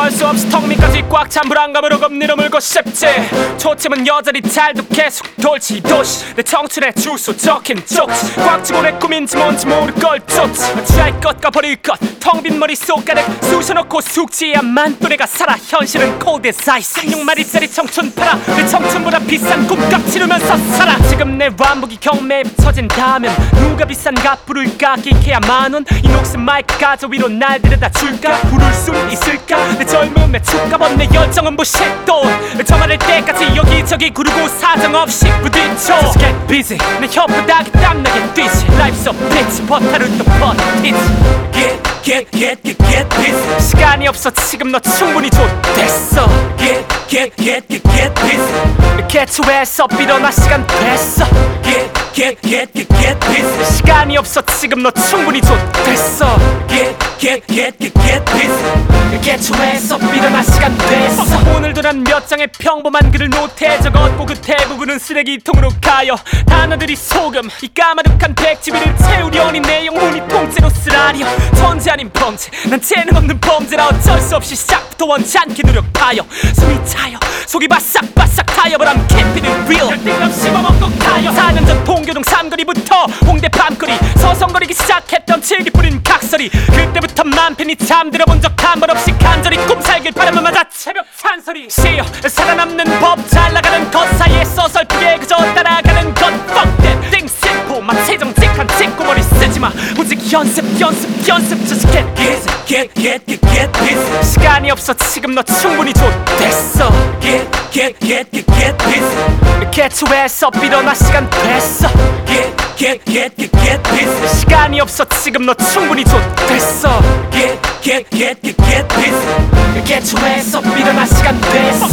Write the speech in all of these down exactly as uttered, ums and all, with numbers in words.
할 수 없이 턱 밑까지 꽉 찬 불안감으로 겁니를 물고 싶지. 초침은 여전히 잘도 계속 돌지 도시 내 청춘의 주소 적힌 쪽지 꽉 쥐고 내 꿈인지 뭔지 모를 걸 쫓지 취할 것과 버릴 것 텅 빈 머릿속 가득 쑤셔놓고 숙지야만 또 내가 살아. 현실은 코드 사이즈 십육 마리짜리 청춘 팔아 내 청춘보다 비싼 꿈값 치르면서 살아. 지금 내 완복이 경매에 붙여진다면 누가 비싼 값 부를까. 기케야 만원 이 녹슨 마이크 가져 위로 날 데려다 줄까. 부를 수 있을까. 내 젊음의 축가법 내 열정은 부실돈 저 말할 때까지 여기저기 구르고 사정없이 부딪혀. Just get busy 내 혓바닥이 땀나게 뛰지. Life's so bitch 버타를 또 버티지. Get, get, get, get, get busy. 시간이 없어 지금 너 충분히 좋댔어. Get, get, get, get, get busy. 개초에서 삐러나 시간 됐어. Get, get, get, get, get busy. 시간이 없어 지금 너 충분히 좋댔어. Get, get, get, get, get busy. 개초에서 삐러나 시간 됐어. 오늘도 난 몇 장의 평범한 글을 노트에 적었고 그 대부분은 쓰레기통으로 가요. 단어들이 소금 이 까마득한 백지 위를 채우려니 내 영혼이 통째로 쓰라려. 천재 아닌 범죄 난 재능 없는 범죄라 어쩔 수 없이 시작부터 원치 않게 노력하여 숨이 차요 속이 바싹바싹 타요. But I'm keeping it real 열등감 씹어먹고 가요. 사 년 전 동교동 삼거리부터 홍대 밤거리 서성거리기 시작했던 칠기 뿌린 각설이 그때부터 맘 편히 잠들어 본 적 한 번 없이 간절히 꿈 살길 바라만 맞아 새벽 찬소리 시여 살아남는 법 잘 나가는 것 사이에 서설프게 그저 따라가는 것 Fuck that thing simple 마치 정직한 찍고머리 쓰지마 오직 연습 연습 연습 Just get Get, get, get, get, get busy. 시간이 없어 지금 너 충분히 좋댔어. Get, get, get, get, get busy. 개초에서 삐러나 시간 됐어. Get, get, get, get, get busy. 시간이 없어 지금 너 충분히 좋댔어. Get, get, get, get, get busy. 개초에서 삐러나 시간 됐어.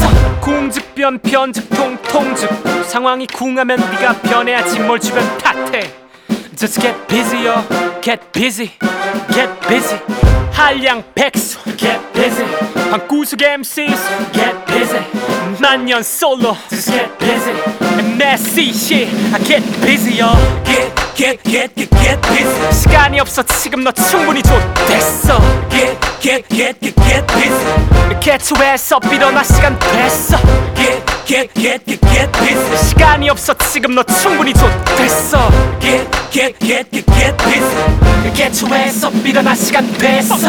궁즉변 편즉통 통즉 상황이 궁하면 네가 변해야지 뭘 주변 탓해. Just get busy yo get busy get busy 한량 백수 get busy 방구석 엠시's get busy 만년 솔로 just get busy messy shit I get busy yo Get, get, get, get, get busy. 시간이 없어 지금 너 충분히 좋댔어. Get, get, get, get, get busy. 개초에서 삐러나 시간 됐어. Get, get, get, get, get busy. 시간이 없어 지금 너 충분히 좋댔어. Get, get, get, get, get busy. 개초에서 삐러나 시간 됐어.